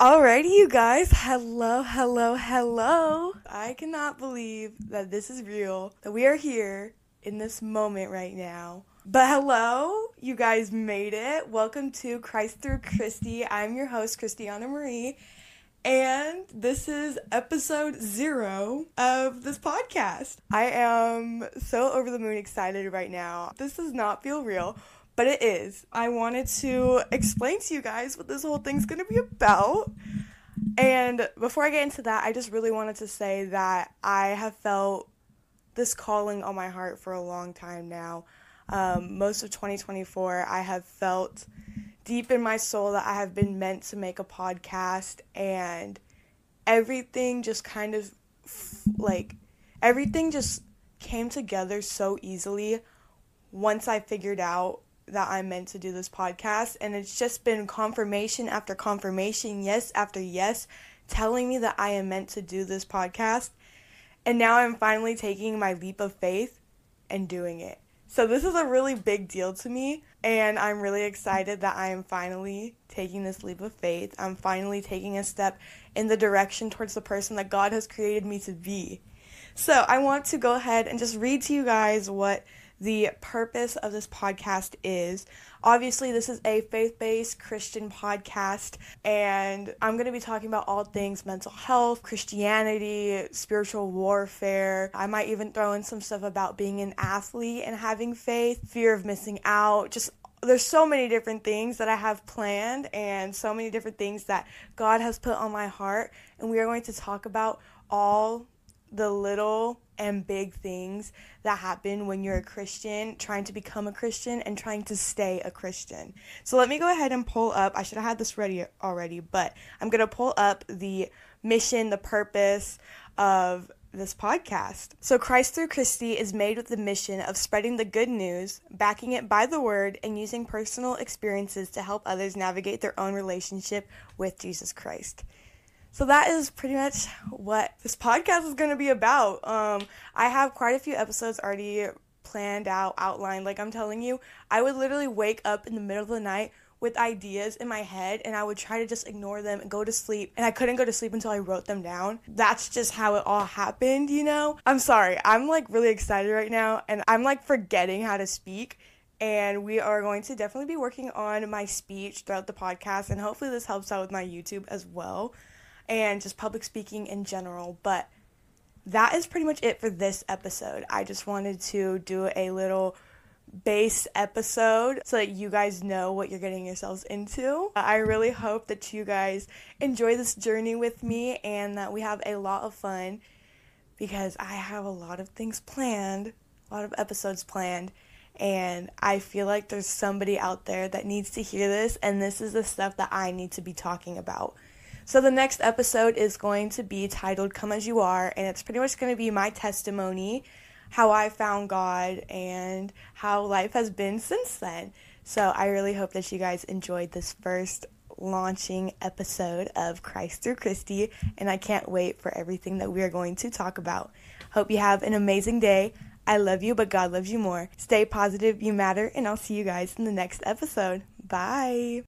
Alrighty, you guys. Hello. I cannot believe that this is real, that we are here in this moment right now. But hello, you guys made it. Welcome to Christ Through Christy. I'm your host, Christiana Marie, and this is episode 0 of this podcast. I am so over the moon excited right now. This does not feel real, but it is. I wanted to explain to you guys what this whole thing's gonna be about. And before I get into that, I just really wanted to say that I have felt this calling on my heart for a long time now. Most of 2024, I have felt deep in my soul that I have been meant to make a podcast, and everything just kind of, everything just came together so easily once I figured out that I'm meant to do this podcast. And it's just been confirmation after confirmation, yes after yes, telling me that I am meant to do this podcast. And now I'm finally taking my leap of faith and doing it. So this is a really big deal to me, and I'm really excited that I am finally taking this leap of faith. I'm finally taking a step in the direction towards the person that God has created me to be. So I want to go ahead and just read to you guys what the purpose of this podcast is. Obviously, this is a faith-based Christian podcast, and I'm going to be talking about all things mental health, Christianity, spiritual warfare. I might even throw in some stuff about being an athlete and having faith, fear of missing out. There's so many different things that I have planned and so many different things that God has put on my heart, and we are going to talk about all the little and big things that happen when you're a Christian, trying to become a Christian, and trying to stay a Christian. So let me go ahead and pull up, I should have had this ready already, but I'm going to pull up the mission, the purpose of this podcast. So Christ Through Christy is made with the mission of spreading the good news, backing it by the word, and using personal experiences to help others navigate their own relationship with Jesus Christ. So that is pretty much what this podcast is going to be about. I have quite a few episodes already planned out, outlined. Like I'm telling you, I would literally wake up in the middle of the night with ideas in my head, and I would try to just ignore them and go to sleep. And I couldn't go to sleep until I wrote them down. That's just how it all happened, you know? I'm sorry. I'm really excited right now, and I'm forgetting how to speak. And we are going to definitely be working on my speech throughout the podcast, and hopefully this helps out with my YouTube as well, and just public speaking in general. But that is pretty much it for this episode. I just wanted to do a little base episode so that you guys know what you're getting yourselves into. I really hope that you guys enjoy this journey with me and that we have a lot of fun, because I have a lot of things planned, a lot of episodes planned, and I feel like there's somebody out there that needs to hear this, and this is the stuff that I need to be talking about. So the next episode is going to be titled Come As You Are, and it's pretty much going to be my testimony, how I found God, and how life has been since then. So I really hope that you guys enjoyed this first launching episode of Christ Through Christy, and I can't wait for everything that we are going to talk about. Hope you have an amazing day. I love you, but God loves you more. Stay positive, you matter, and I'll see you guys in the next episode. Bye!